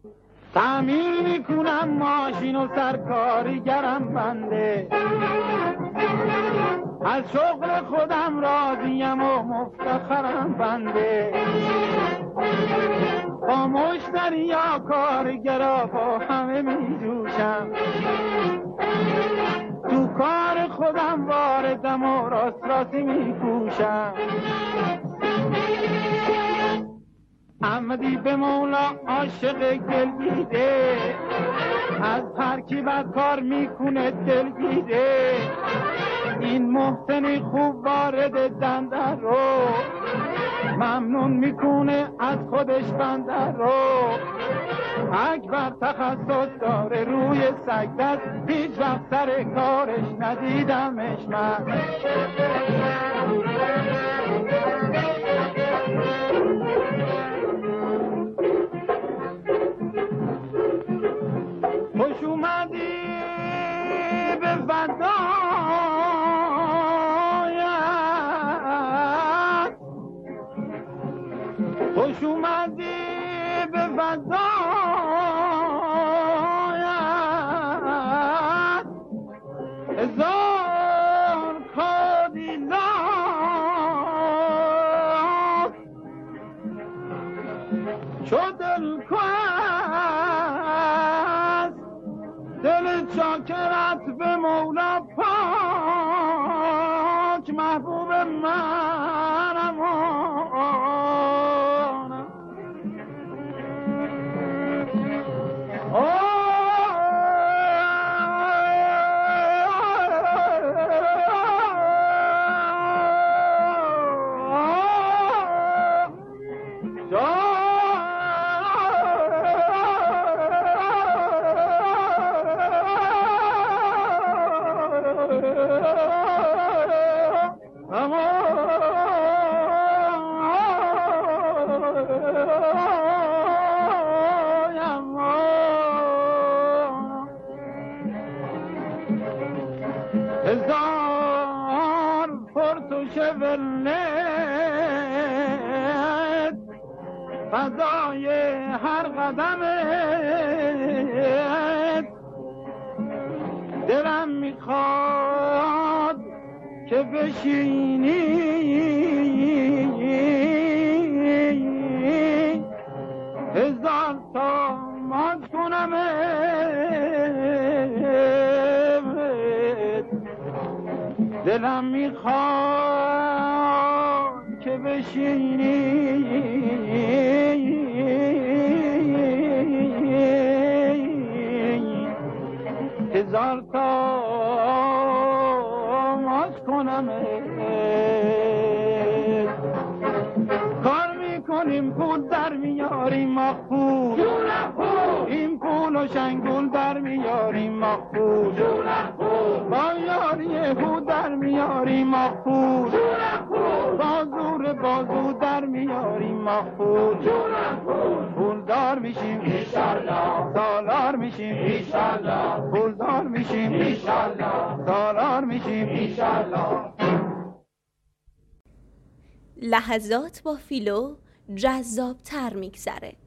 تعمیر میکنم ماشین و سرکارگرم بنده، از شغل خودم راضیم و مفتخرم بنده، با مشتری یا کارگرا با همه میجوشم، تو کار خودم واردم و راست راستی میکوشم. احمدی به مولا عاشق گلگیده، از هر کی بد کار میکنه دلگیده، این محسن خوب وارد دنده رو ممنون میکنه از خودش بنده رو. اکبر تخصص داره روی سگ دست، هیچ وقت سر کارش ندیدمش من. خوش اومدی به فضایت، خوش اومدی به فضایت، هزار کادیلاک چو دلکش دل چاکرت به مولا پاک، محبوب منم هزار پرتوش ولت فضای هر قدمت، دلم میخواد که بشینی هزار تا ماز کنمت، دلم میخواد که بشینی هزار تا ماز کنمت. کار میکنیم پول در میاریم مخفول، این پول و شنگول در میاریم مخفول، با یاری هو در میاریم مخفول، با زور بازو در میاریم مخفول، پولدار میشیم ایشالله، سالار میشیم ایشالله، پولدار میشیم ایشالله، سالار میشیم ایشالله. لحظات با فیلو جذاب‌تر میگذره.